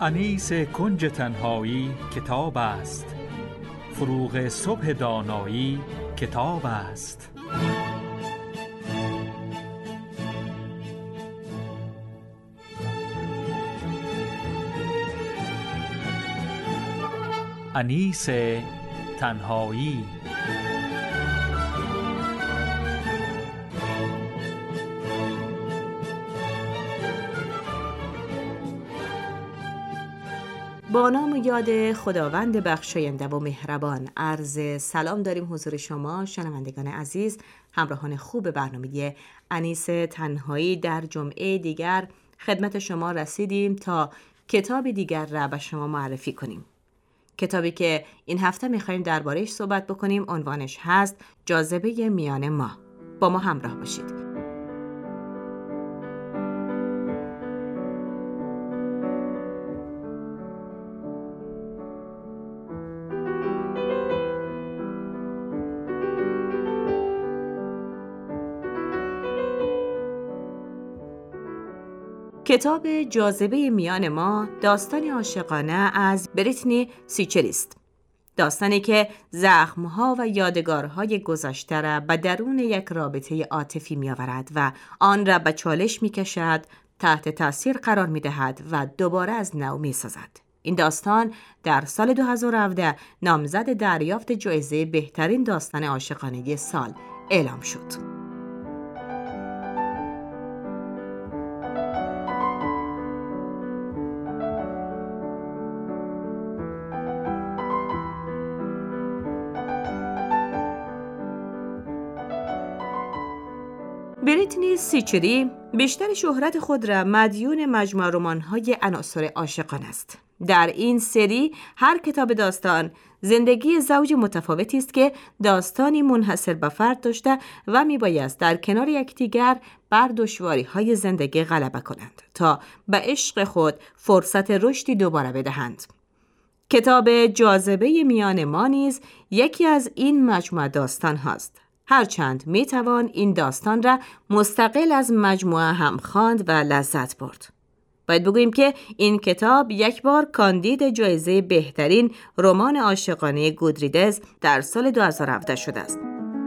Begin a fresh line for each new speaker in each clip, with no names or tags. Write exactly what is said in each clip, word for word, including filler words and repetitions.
انیس کنج تنهایی کتاب است، فروغ صبح دانایی کتاب است. انیس تنهایی.
با نام و یاد خداوند بخشاینده و مهربان، عرض سلام داریم حضور شما شنوندگان عزیز، همراهان خوب برنامه انیس تنهایی. در جمعه دیگر خدمت شما رسیدیم تا کتاب دیگر را به شما معرفی کنیم. کتابی که این هفته می‌خوایم درباره‌اش صحبت بکنیم عنوانش هست جاذبه میان ما. با ما همراه باشید. کتاب جاذبه میان ما داستانی عاشقانه از بریتنی سیچر است. داستانی که زخم‌ها و یادگارهای گذشته را به درون یک رابطه عاطفی می‌آورد و آن را به چالش می‌کشد، تحت تاثیر قرار می‌دهد و دوباره از نو می‌سازد. این داستان در سال دو هزار و هفده نامزد دریافت جایزه بهترین داستان عاشقانه سال اعلام شد. بریتنی سیچری بیشتر شهرت خود را مدیون مجموعه رمان‌های عناصر عاشقانه است. در این سری هر کتاب داستان زندگی زوج متفاوتی است که داستانی منحصر به فرد داشته و میبایست در کنار یکدیگر بر دشواری‌های زندگی غلبه کنند تا به عشق خود فرصت رشدی دوباره بدهند. کتاب جاذبه میان ما نیز یکی از این مجموعه داستان هاست. هرچند می توان این داستان را مستقل از مجموعه هم خواند و لذت برد. باید بگوییم که این کتاب یک بار کاندید جایزه بهترین رمان عاشقانه گودریدز در سال دو هزار و هفده شده است.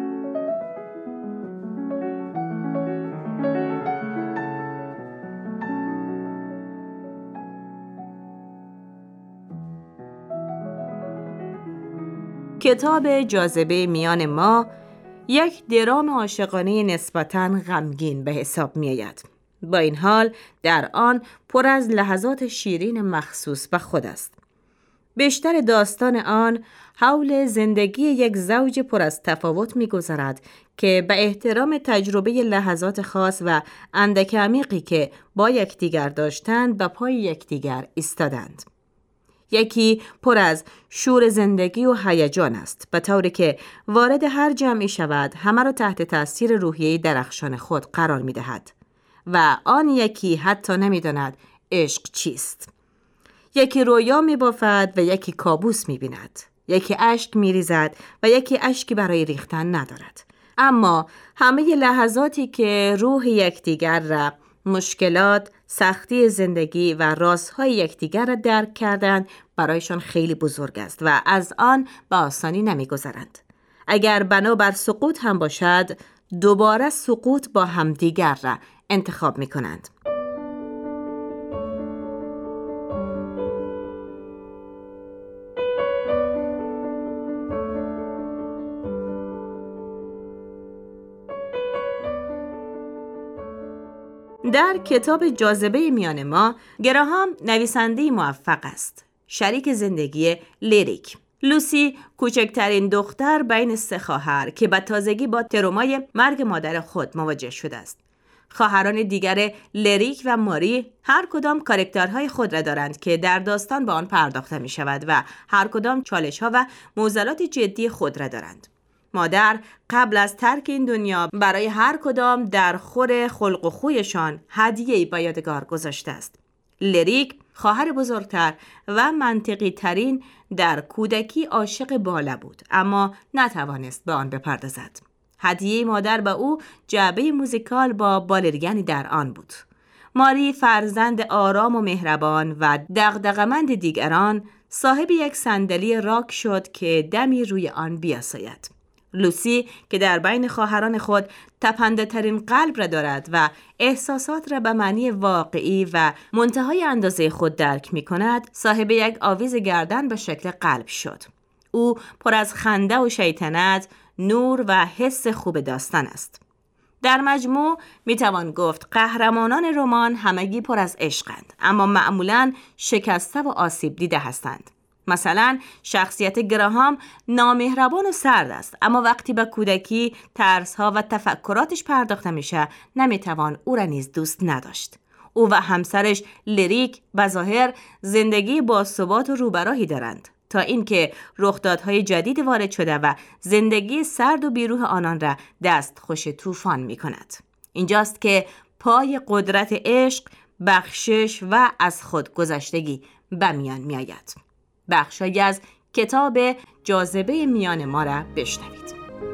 کتاب جاذبه میان ما یک درام عاشقانه نسبتاً غمگین به حساب می آید. با این حال در آن پر از لحظات شیرین مخصوص به خود است. بیشتر داستان آن حول زندگی یک زوج پر از تفاوت می گذرد که به احترام تجربه لحظات خاص و اندک عمیقی که با یکدیگر داشتند به پای یکدیگر ایستادند. یکی پر از شور زندگی و هیجان است، به طوری که وارد هر جمعی شود همه را تحت تاثیر روحیه درخشان خود قرار می دهد و آن یکی حتی نمی داند عشق چیست. یکی رویا می بافد و یکی کابوس می بیند. یکی اشک می ریزد و یکی اشکی برای ریختن ندارد. اما همه لحظاتی که روح یکدیگر را، مشکلات، سختی زندگی و رازهای یکدیگر را درک کردند برایشان خیلی بزرگ است و از آن به آسانی نمی‌گذرند. اگر بنابر سقوط هم باشد، دوباره سقوط با همدیگر را انتخاب می‌کنند. در کتاب جاذبه میان ما، گراهام نویسنده موفق است. شریک زندگی لیریک. لوسی کوچکترین دختر بین سه خواهر که به تازگی با ترومای مرگ مادر خود مواجه شده است. خواهران دیگر لیریک و ماری هر کدام کاراکترهای خود را دارند که در داستان به آن پرداخته می شود و هر کدام چالش‌ها و معضلات جدی خود را دارند. مادر قبل از ترک این دنیا برای هر کدام در خور خلق و خویشان هدیه‌ای به یادگار گذاشته است. لیریک خواهر بزرگتر و منطقی ترین در کودکی عاشق باله بود، اما نتوانست به آن بپردازد. هدیه مادر به او جعبه موزیکال با بالرگنی در آن بود. ماری فرزند آرام و مهربان و دغدغه‌مند دیگران صاحب یک صندلی راک شد که دمی روی آن بیاساید. لوسی که در بین خواهران خود تپنده ترین قلب را دارد و احساسات را به معنی واقعی و منتهای اندازه خود درک می کند، صاحب یک آویز گردن به شکل قلب شد. او پر از خنده و شیطنت، نور و حس خوب داستان است. در مجموع می توان گفت قهرمانان رمان همگی پر از عشقند، اما معمولاً شکسته و آسیب دیده هستند. مثلا شخصیت گراهام نامهربان و سرد است، اما وقتی به کودکی، ترس‌ها و تفکراتش پرداخته میشه نمیتوان او را نیز دوست نداشت. او و همسرش لیریک بظاهر زندگی باثبات و روبراهی دارند تا اینکه رخدادهای جدید وارد شده و زندگی سرد و بیروح آنان را دست خوش طوفان میکند. اینجاست که پای قدرت عشق، بخشش و از خود گذشتگی به میان میآید. بخشایی از کتاب جاذبه میان ما را بشنوید.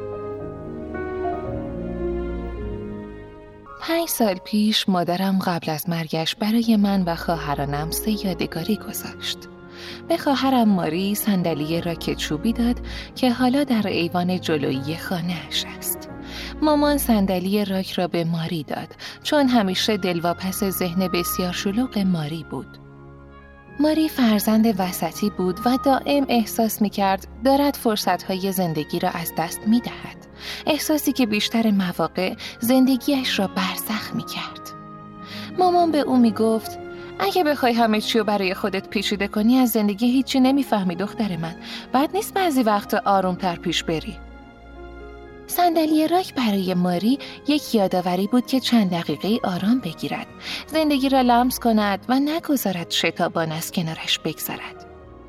پنج سال پیش مادرم قبل از مرگش برای من و خواهرانم سه یادگاری گذاشت. به خواهرم ماری صندلی راک چوبی داد که حالا در ایوان جلویی خانه‌اش است. مامان صندلی راک را به ماری داد چون همیشه دلواپس ذهن بسیار شلوغ ماری بود. ماری فرزند وسطی بود و دائم احساس می‌کرد دارد فرصت‌های زندگی را از دست می‌دهد. احساسی که بیشتر مواقع زندگیش را برزخ می‌کرد. مامان به او می‌گفت اگه بخوای همه چی رو برای خودت پیچیده کنی از زندگی هیچی نمی‌فهمی دختر من. بد نیست بعضی وقتا آروم‌تر پیش بری. صندلی راک برای ماری یک یادآوری بود که چند دقیقه آرام بگیرد، زندگی را لمس کند و نگذارد شتابان از کنارش بگذرد.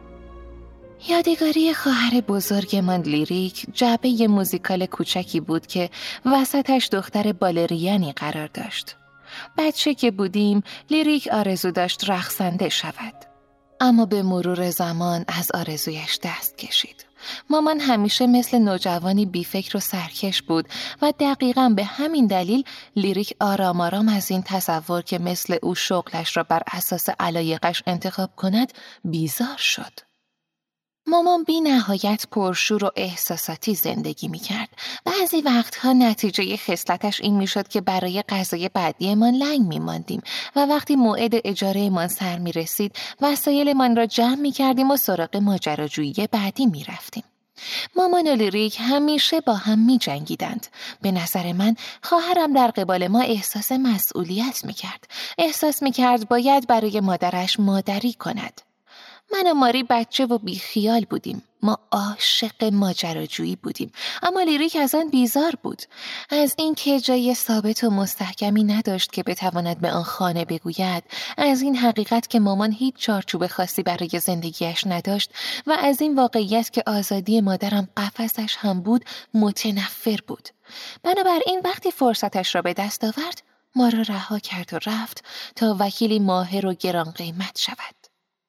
یادگاری خواهر بزرگمان لیریک جعبه موزیکال کوچکی بود که وسطش دختر بالرینی قرار داشت. بچه که بودیم لیریک آرزو داشت رقصنده شود، اما به مرور زمان از آرزویش دست کشید. مامان همیشه مثل نوجوانی بیفکر و سرکش بود و دقیقاً به همین دلیل لیریک آرام آرام از این تصور که مثل او شغلش را بر اساس علایقش انتخاب کند بیزار شد. مامان بی نهایت پرشور و احساساتی زندگی می کرد. بعضی وقتها نتیجه خصلتش این می شد که برای غذای بعدی من لنگ می ماندیم و وقتی موعد اجاره من سر می رسید وسایل من را جمع می کردیم و سراغ ماجراجویی بعدی می رفتیم. مامان و لیریک همیشه با هم می جنگیدند. به نظر من خواهرم در قبال ما احساس مسئولیت می کرد. احساس می کرد باید برای مادرش مادری کند. من و ماری بچه و بیخیال بودیم. ما عاشق ماجراجویی بودیم، اما لیریک از آن بیزار بود، از این که جای ثابت و مستحکمی نداشت که بتواند به آن خانه بگوید، از این حقیقت که مامان هیچ چارچوب خاصی برای زندگیش نداشت و از این واقعیت که آزادی مادرم قفسش هم بود متنفر بود. بنابراین وقتی فرصتش را به دست آورد ما را رها کرد و رفت تا وکیلی ماهر و گران قیمت شود.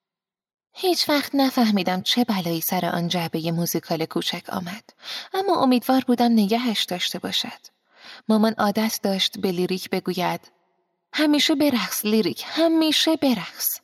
هیچ وقت نفهمیدم چه بلایی سر آن جعبه موزیکال کوچک آمد، اما امیدوار بودم نگهش داشته باشد. مامان عادت داشت به لیریک بگوید همیشه برقص لیریک، همیشه برقص.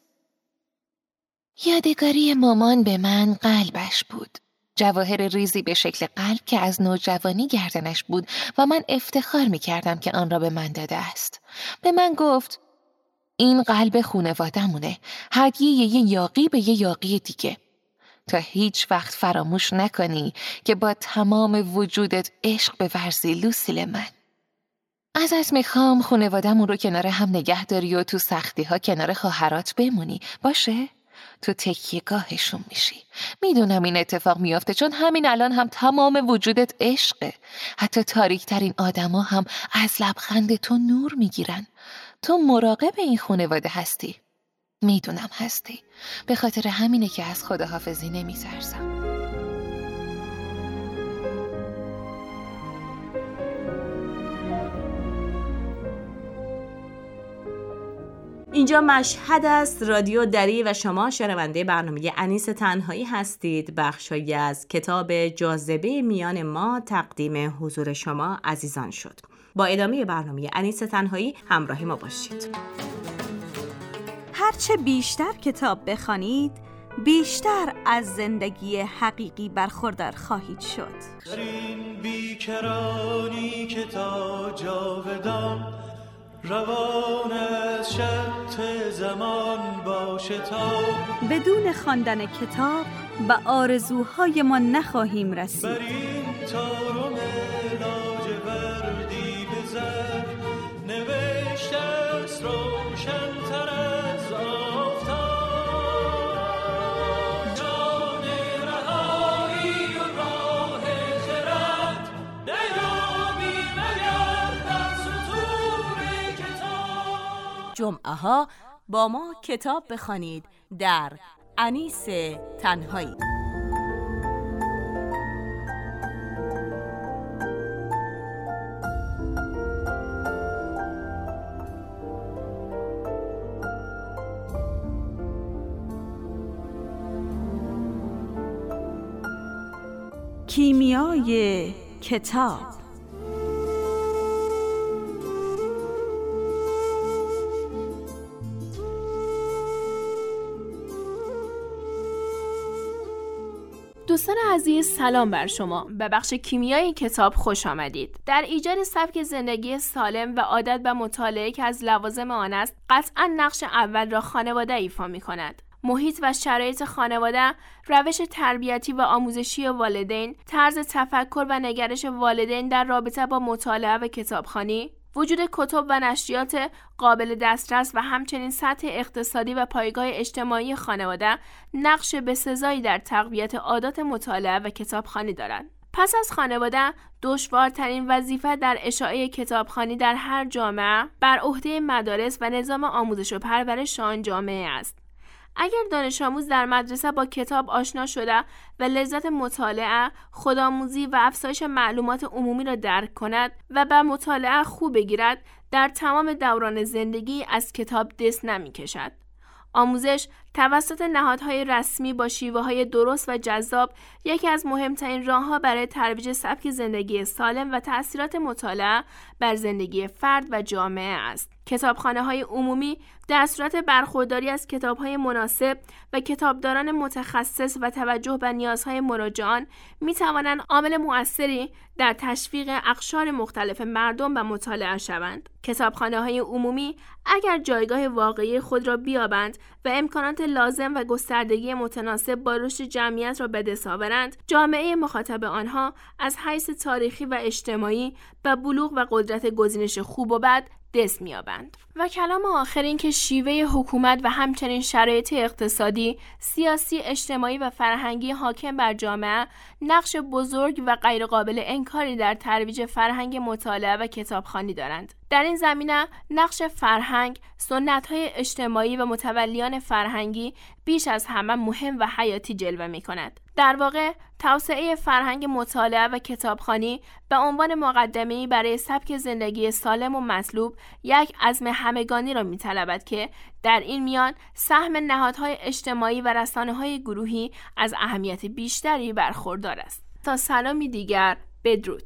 یادگاری مامان به من قلبش بود، جواهر ریزی به شکل قلب که از نوجوانی گردنش بود و من افتخار می کردم که آن را به من داده است. به من گفت این قلب خونوادمونه، هدیه یه یاغی به یه یاغی دیگه. تا هیچ وقت فراموش نکنی که با تمام وجودت عشق بورزی لوسیل من. ازت میخوام خونوادمون رو کنار هم نگه داری و تو سختی ها کنار خواهرات بمونی، باشه؟ تو تکیه‌گاهشون میشی. میدونم این اتفاق میافته چون همین الان هم تمام وجودت عشقه. حتی تاریک ترین آدما هم از لبخند تو نور میگیرن. تو مراقب این خانواده هستی. میدونم هستی. به خاطر همینه که از خداحافظی نمیترسم.
اینجا مشهد است، رادیو دری و شما شنونده برنامه انیس تنهایی هستید. بخشایی از کتاب جاذبه میان ما تقدیم حضور شما عزیزان شد. با ادامه برنامه انیس تنهایی همراه ما باشید.
هرچه بیشتر کتاب بخوانید بیشتر از زندگی حقیقی برخوردار خواهید شد.
در این بیکرانی که تا جاودان روان از شط زمان باشه تا
بدون خواندن کتاب به آرزوهای ما نخواهیم رسید.
بر این تارم لاجوردی بزن نوشته است روشن‌تر از آفتاب جان رهایی و راه خرد نیابی مگر در سطور کتاب.
جمعه ها با ما کتاب بخوانید در انیس تنهایی.
کیمیای کتاب.
دوستان عزیز، سلام بر شما. به بخش کیمیای کتاب خوش آمدید. در ایجاد سبک زندگی سالم و عادت به مطالعه که از لوازم آن است، قطعاً نقش اول را خانواده ایفا می‌کند. محیط و شرایط خانواده، روش تربیتی و آموزشی والدین، طرز تفکر و نگرش والدین در رابطه با مطالعه و کتابخوانی، وجود کتب و نشریات قابل دسترس و همچنین سطح اقتصادی و پایگاه اجتماعی خانواده نقش بسزایی در تقویت عادات مطالعه و کتابخوانی دارند. پس از خانواده، دشوارترین وظیفه در اشاعه کتابخوانی در هر جامعه بر عهده مدارس و نظام آموزش و پرورش آن جامعه است. اگر دانش آموز در مدرسه با کتاب آشنا شده و لذت مطالعه، خودآموزی و افزایش معلومات عمومی را درک کند و به مطالعه خوب بگیرد، در تمام دوران زندگی از کتاب دست نمی کشد. آموزش توسط نهادهای رسمی با شیوه‌های درست و جذاب یکی از مهمترین راه‌ها برای ترویج سبک زندگی سالم و تأثیرات مطالعه بر زندگی فرد و جامعه است. کتابخانه‌های عمومی در صورت برخورداری از کتاب‌های مناسب و کتابداران متخصص و توجه به نیازهای مراجعان می‌توانند عامل مؤثری در تشویق اقشار مختلف مردم به مطالعه شوند. کتابخانه‌های عمومی اگر جایگاه واقعی خود را بیابند و امکانات لازم و گستردگی متناسب با رشد جمعیت را به دست آورند، جامعه مخاطب آنها از حیث تاریخی و اجتماعی به بلوغ و قدرت گزینش خوب و بد دست می‌یابند. و کلام آخر این که شیوه حکومت و همچنین شرایط اقتصادی، سیاسی، اجتماعی و فرهنگی حاکم بر جامعه نقش بزرگ و غیرقابل انکاری در ترویج فرهنگ مطالعه و کتابخوانی دارند. در این زمینه نقش فرهنگ، سنت‌های اجتماعی و متولیان فرهنگی بیش از همه مهم و حیاتی جلوه می‌کند. در واقع توسعه فرهنگ مطالعه و کتابخوانی به عنوان مقدمه‌ای برای سبک زندگی سالم و مطلوب یک عزم همگانی را می‌طلبد که در این میان سهم نهادهای اجتماعی و رسانه‌های گروهی از اهمیت بیشتری برخوردار است. تا سلامی دیگر، بدرود.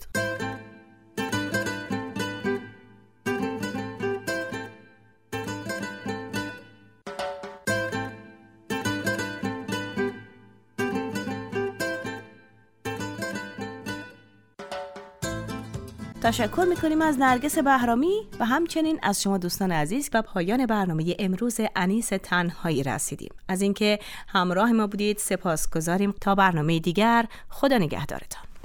تشکر میکنیم از نرگس بهرامی و همچنین از شما دوستان عزیز. و پایان برنامه امروز انیس تنهایی رسیدیم. از اینکه همراه ما بودید سپاسگزاریم. تا برنامه دیگر، خدا نگهدارتان.